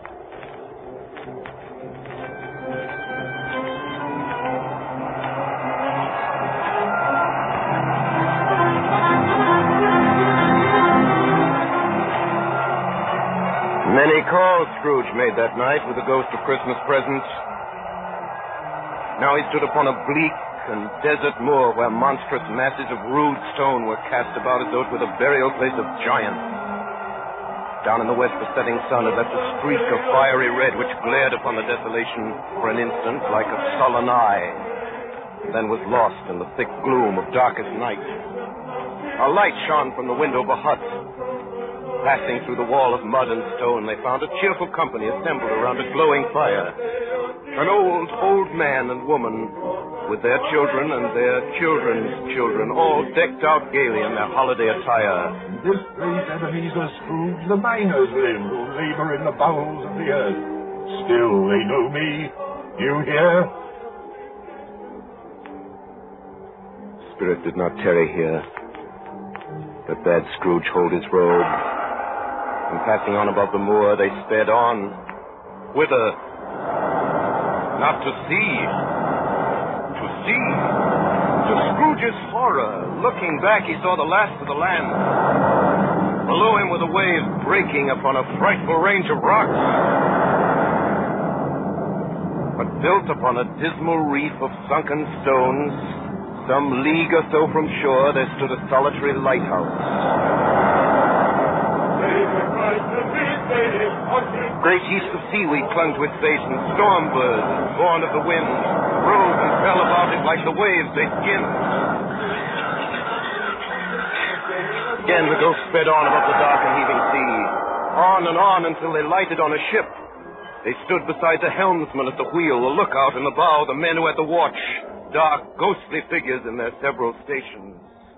Many calls Scrooge made that night with the ghost of Christmas presents. Now he stood upon a bleak and desert moor where monstrous masses of rude stone were cast about as though it were the burial place of giants. Down in the west, the setting sun had left a streak of fiery red which glared upon the desolation for an instant like a sullen eye, and then was lost in the thick gloom of darkest night. A light shone from the window of a hut. Passing through the wall of mud and stone, they found a cheerful company assembled around a glowing fire. An old man and woman with their children and their children's children, all decked out gaily in their holiday attire. In this great Ebenezer Scrooge, the miners live who labor in the bowels of the earth. Still, they know me. You hear? Spirit did not tarry here, but bade Scrooge hold his robe. And passing on above the moor, they sped on. Whither? Not to see. To see. To Scrooge's horror. Looking back, he saw the last of the land. Below him were the waves breaking upon a frightful range of rocks. But built upon a dismal reef of sunken stones, some league or so from shore, there stood a solitary lighthouse. Great heaps of seaweed clung to its base, and storm birds, born of the wind, rose and fell about it like the waves they skimmed. Again, the ghost sped on above the dark and heaving sea. On and on until they lighted on a ship. They stood beside the helmsman at the wheel, the lookout in the bow, the men who had the watch. Dark, ghostly figures in their several stations.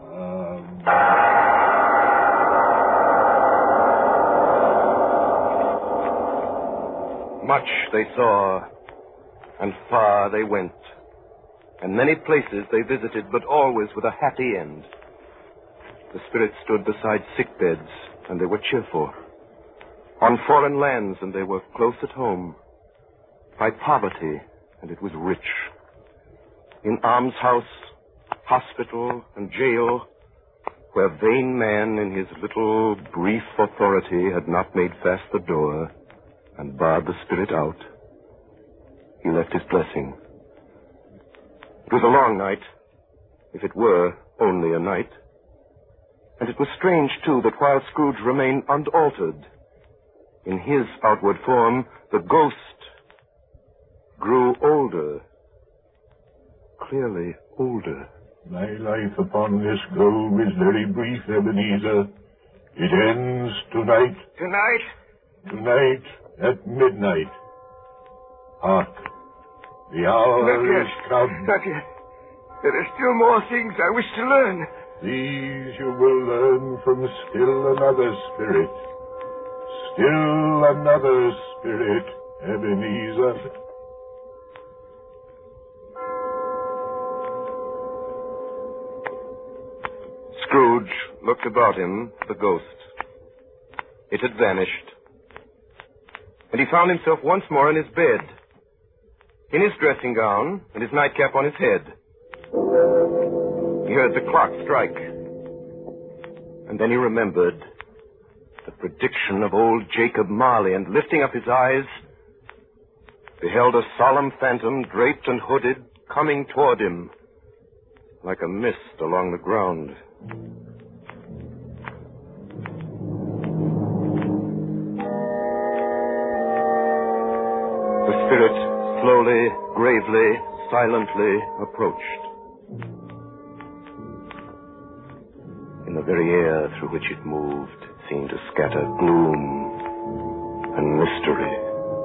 Much they saw, and far they went. And many places they visited, but always with a happy end. The spirits stood beside sick beds, and they were cheerful. On foreign lands, and they were close at home. By poverty, and it was rich. In almshouse, hospital, and jail, where vain man in his little brief authority had not made fast the door and barred the spirit out, he left his blessing. It was a long night, if it were only a night. And it was strange, too, that while Scrooge remained unaltered, in his outward form, the ghost grew older, clearly older. My life upon this globe is very brief, Ebenezer. It ends tonight. Tonight? Tonight at midnight. Hark. The hour is come. Not yet. There are still more things I wish to learn. These you will learn from still another spirit. Still another spirit, Ebenezer. Scrooge looked about him, the ghost. It had vanished. And he found himself once more in his bed, in his dressing gown and his nightcap on his head. He heard the clock strike. And then he remembered the prediction of old Jacob Marley, and lifting up his eyes, beheld a solemn phantom, draped and hooded, coming toward him like a mist along the ground. The spirit slowly, gravely, silently approached. In the very air through which it moved, it seemed to scatter gloom and mystery.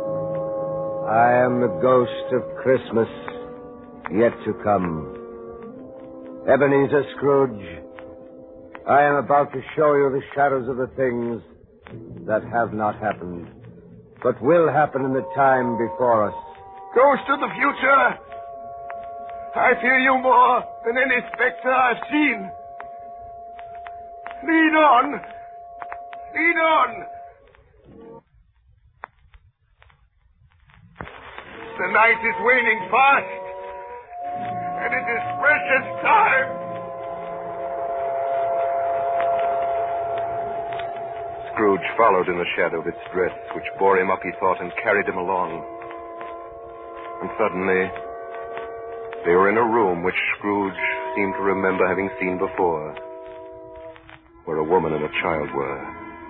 I am the ghost of Christmas yet to come. Ebenezer Scrooge, I am about to show you the shadows of the things that have not happened, but will happen in the time before us. Ghost of the future! I fear you more than any specter I've seen. Lead on! Lead on! The night is waning fast, and it is precious time. Scrooge followed in the shadow of its dress, which bore him up, he thought, and carried him along. And suddenly, they were in a room which Scrooge seemed to remember having seen before, where a woman and a child were.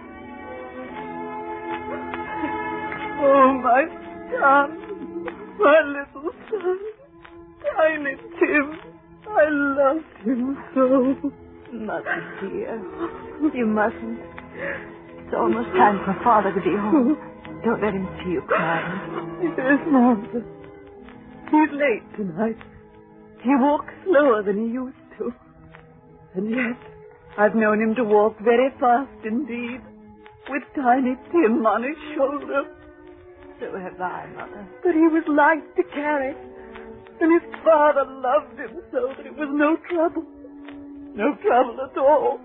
Oh, my son. My little son. Tiny Tim. I loved him so. Mother, dear. You mustn't. It's almost time for Father to be home. Don't let him see you crying. Yes, Mother. He's late tonight. He walks slower than he used to. And yet, I've known him to walk very fast indeed, with Tiny Tim on his shoulder. So have I, Mother. But he was light to carry, and his father loved him so that it was no trouble. No trouble at all.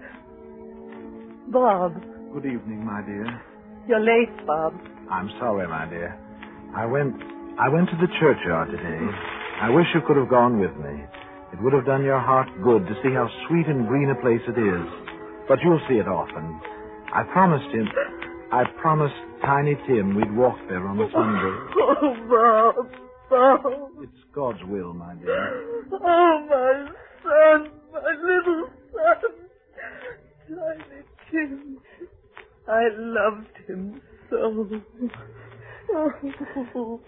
Bob. Good evening, my dear. You're late, Bob. I'm sorry, my dear. I went to the churchyard today. I wish you could have gone with me. It would have done your heart good to see how sweet and green a place it is. But you'll see it often. I promised Tiny Tim we'd walk there on a Sunday. Oh, Bob. It's God's will, my dear. Oh, my son, my little son. Tiny Tim. I loved him so. Oh.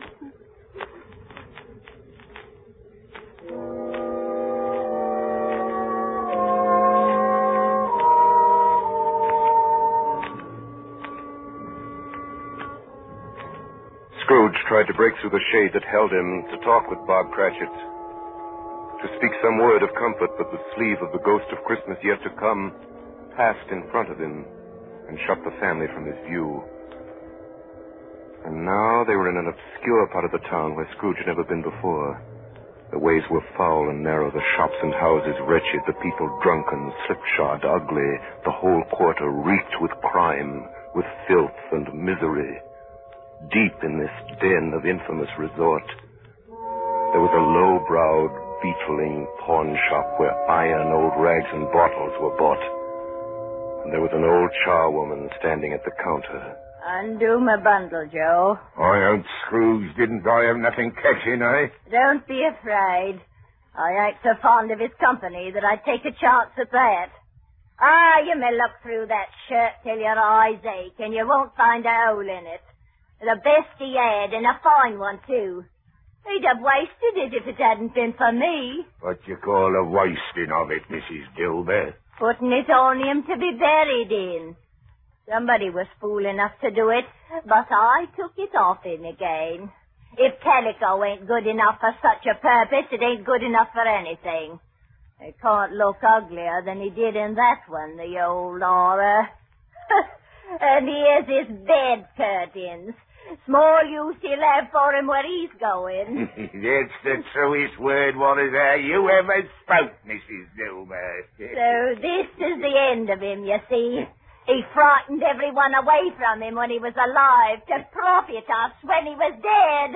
Scrooge tried to break through the shade that held him to talk with Bob Cratchit, to speak some word of comfort, but the sleeve of the ghost of Christmas yet to come passed in front of him and shut the family from his view. And now they were in an obscure part of the town where Scrooge had never been before. The ways were foul and narrow, the shops and houses wretched, the people drunken, slipshod, ugly. The whole quarter reeked with crime, with filth and misery. Deep in this den of infamous resort, there was a low-browed, beetling pawn shop where iron, old rags, and bottles were bought. And there was an old charwoman standing at the counter. Undo my bundle, Joe. I ain't Scrooge. Didn't I have nothing catching, eh? Don't be afraid. I ain't so fond of his company that I'd take a chance at that. You may look through that shirt till your eyes ache, and you won't find a hole in it. The best he had, and a fine one, too. He'd have wasted it if it hadn't been for me. What you call a wasting of it, Mrs. Dilbert? Putting it on him to be buried in. Somebody was fool enough to do it, but I took it off him again. If calico ain't good enough for such a purpose, it ain't good enough for anything. It can't look uglier than he did in that one, the old horror. And here's his bed curtains. Small use he'll have for him where he's going. That's the truest word, Walter, you ever spoke, Mrs. Dilbert. So this is the end of him, you see. He frightened everyone away from him when he was alive to profit us when he was dead.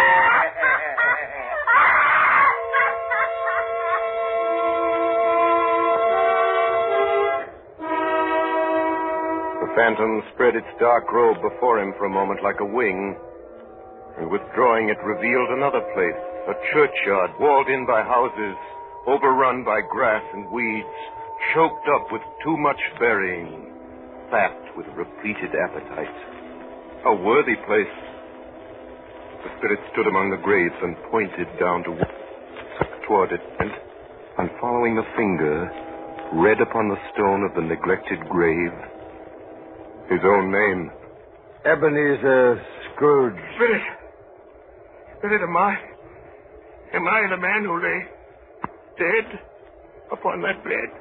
The phantom spread its dark robe before him for a moment like a wing, and withdrawing it revealed another place, a churchyard walled in by houses, overrun by grass and weeds, choked up with too much burying, fat with repleted appetite. A worthy place. The spirit stood among the graves and pointed down toward it, and following a finger, read upon the stone of the neglected grave his own name. Ebenezer Scrooge. Spirit, am I the man who lay dead upon that bed?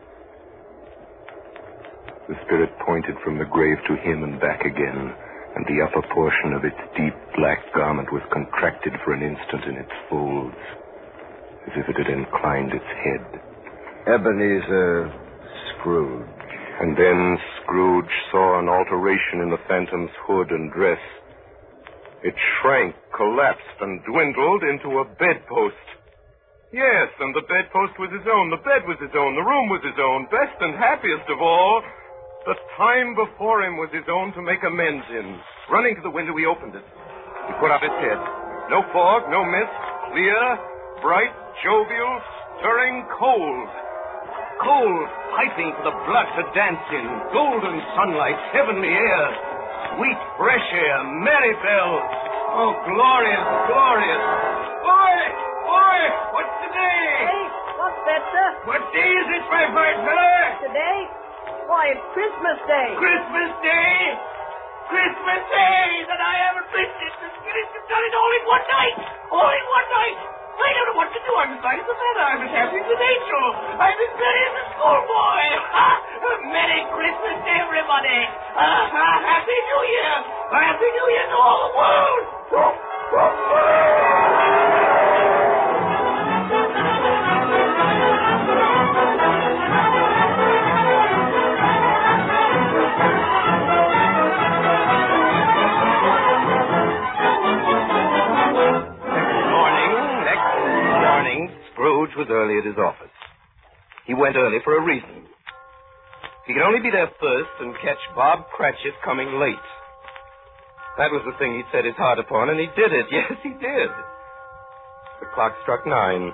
The spirit pointed from the grave to him and back again, and the upper portion of its deep black garment was contracted for an instant in its folds, as if it had inclined its head. Ebenezer Scrooge. And then Scrooge saw an alteration in the phantom's hood and dress. It shrank, collapsed, and dwindled into a bedpost. Yes, and the bedpost was his own, the bed was his own, the room was his own, best and happiest of all. The time before him was his own to make amends in. Running to the window, he opened it. He put out his head. No fog, no mist, clear, bright, jovial, stirring cold. Cold, piping for the blood to dance in. Golden sunlight, heavenly air. Sweet, fresh air, merry bells. Oh, glorious, glorious. Boy, what's today? Hey, what's that, sir? What day is it, my fine fella? Today? Why, it's Christmas Day. Christmas Day? Christmas Day that I haven't missed it. It's done it all in one night. All in one night. I don't know what to do. I'm as light as a feather. I'm as happy as an angel. I'm as merry as a schoolboy. Merry Christmas to everybody. Happy New Year. Happy New Year to all the world. Scrooge was early at his office. He went early for a reason. He could only be there first and catch Bob Cratchit coming late. That was the thing he'd set his heart upon, and he did it. Yes, he did. The clock struck 9.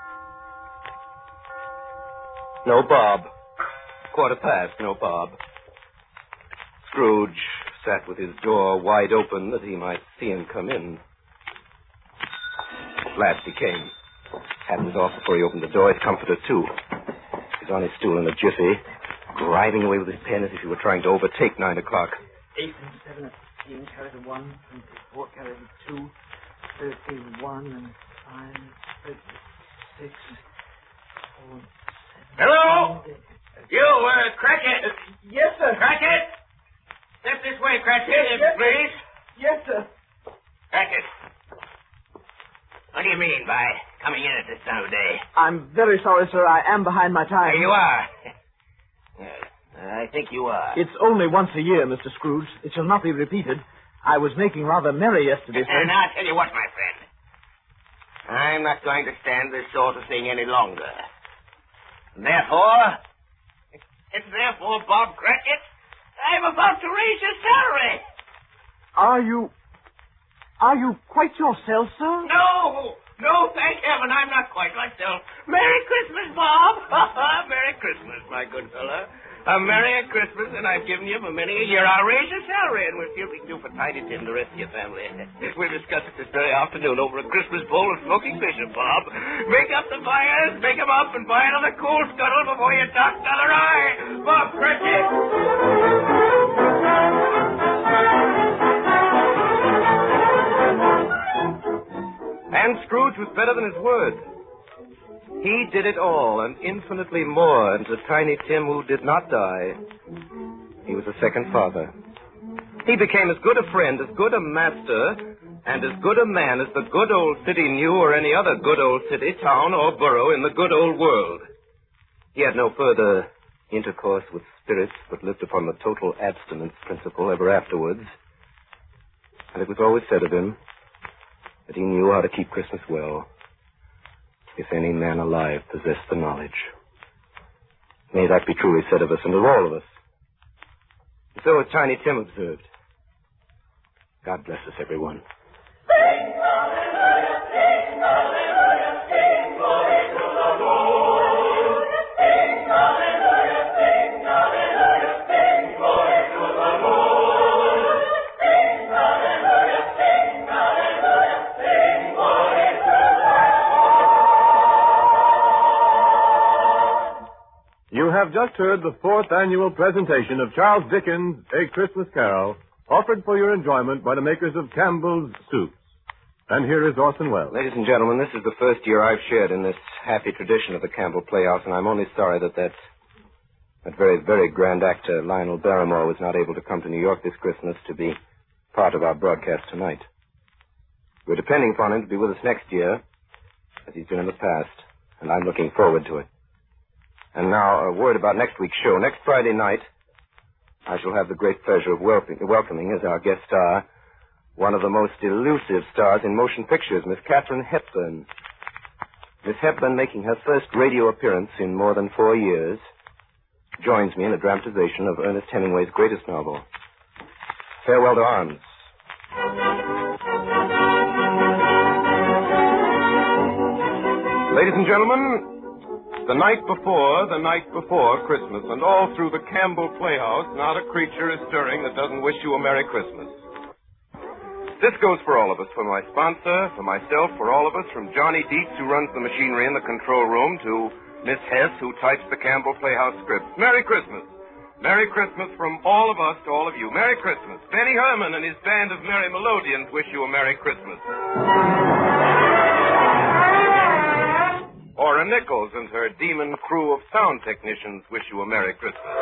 No Bob. 1:15, no Bob. Scrooge sat with his door wide open that he might see him come in. At last he came. Hat was off before he opened the door. His comforter, too. He's on his stool in a jiffy, grinding away with his pen as if he were trying to overtake 9 o'clock. 8 and 7 and 15 carry the 1, 24 carry the 2, 31 and 5, 36, 4, 7. Hello? You, Cratchit. Yes, sir. Cratchit? Step this way, Cratchit, please. Yes, sir. Cratchit. What do you mean by coming in at this time of day? I'm very sorry, sir. I am behind my time. There you are. Yes, I think you are. It's only once a year, Mr. Scrooge. It shall not be repeated. I was making rather merry yesterday, sir. Now, I'll tell you what, my friend. I'm not going to stand this sort of thing any longer. Therefore, Bob Cratchit, I'm about to raise your salary. Are you quite yourself, sir? No, thank heaven, I'm not quite myself. Merry Christmas, Bob. Merry Christmas, my good fellow. A Merry Christmas, and I've given you for many a year. I'll raise your salary, and we'll see what we can do for Tiny Tim and the rest of your family. We'll discuss it this very afternoon over a Christmas bowl of smoking bishop, Bob. Make up the fires, make 'em up, and buy another coal scuttle before you dock another eye. Bob Cratchit. And Scrooge was better than his word. He did it all and infinitely more, and to Tiny Tim, who did not die, he was a second father. He became as good a friend, as good a master, and as good a man as the good old city knew or any other good old city, town, or borough in the good old world. He had no further intercourse with spirits, but lived upon the total abstinence principle ever afterwards. And it was always said of him that he knew how to keep Christmas well, if any man alive possessed the knowledge. May that be truly said of us and of all of us. And so, as Tiny Tim observed, God bless us, everyone. Sing hallelujah, sing hallelujah, sing glory to the Lord. Sing hallelujah, sing hallelujah, sing glory to the Lord. Sing hallelujah, sing hallelujah, sing glory to the Lord. You have just heard the 4th annual presentation of Charles Dickens' A Christmas Carol, offered for your enjoyment by the makers of Campbell's Soups. And here is Orson Welles. Ladies and gentlemen, this is the first year I've shared in this happy tradition of the Campbell Playhouse, and I'm only sorry that very, very grand actor, Lionel Barrymore, was not able to come to New York this Christmas to be part of our broadcast tonight. We're depending upon him to be with us next year, as he's been in the past, and I'm looking forward to it. And now, a word about next week's show. Next Friday night, I shall have the great pleasure of welcoming as our guest star one of the most elusive stars in motion pictures, Miss Katharine Hepburn. Miss Hepburn, making her first radio appearance in more than 4 years, joins me in a dramatization of Ernest Hemingway's greatest novel, Farewell to Arms. Ladies and gentlemen, the night before Christmas, and all through the Campbell Playhouse, not a creature is stirring that doesn't wish you a Merry Christmas. This goes for all of us, for my sponsor, for myself, for all of us, from Johnny Dietz, who runs the machinery in the control room, to Miss Hess, who types the Campbell Playhouse scripts. Merry Christmas. Merry Christmas from all of us to all of you. Merry Christmas. Benny Herman and his band of merry melodians wish you a Merry Christmas. Ora Nichols and her demon crew of sound technicians wish you a Merry Christmas.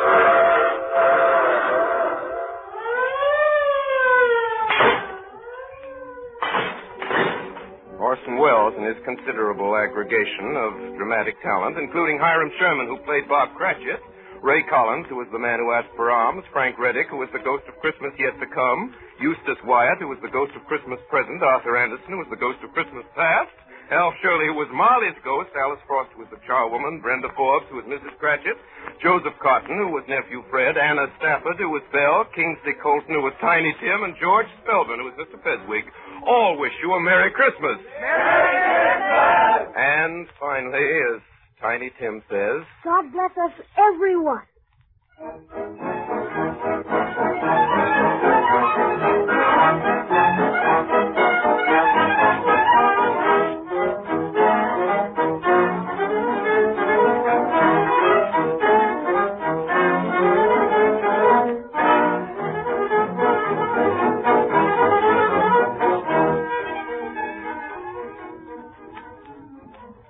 Orson Welles and his considerable aggregation of dramatic talent, including Hiram Sherman, who played Bob Cratchit, Ray Collins, who was the man who asked for alms, Frank Reddick, who was the ghost of Christmas yet to come, Eustace Wyatt, who was the ghost of Christmas present, Arthur Anderson, who was the ghost of Christmas past, Al Shirley, who was Marley's ghost, Alice Frost, who was the charwoman, Brenda Forbes, who was Mrs. Cratchit, Joseph Cotton, who was Nephew Fred, Anna Stafford, who was Belle, Kingsley Colton, who was Tiny Tim, and George Spelman, who was Mr. Peswick. All wish you a Merry Christmas. Merry Christmas! And finally, as Tiny Tim says, God bless us, everyone.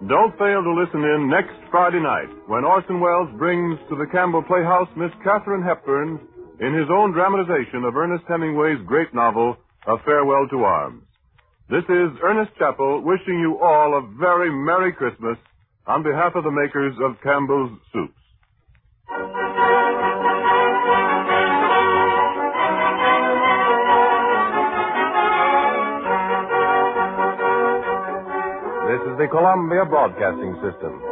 don't fail to listen in next Friday night when Orson Welles brings to the Campbell Playhouse Miss Katharine Hepburn in his own dramatization of Ernest Hemingway's great novel, A Farewell to Arms. This is Ernest Chappell wishing you all a very Merry Christmas on behalf of the makers of Campbell's Soups. This is the Columbia Broadcasting System.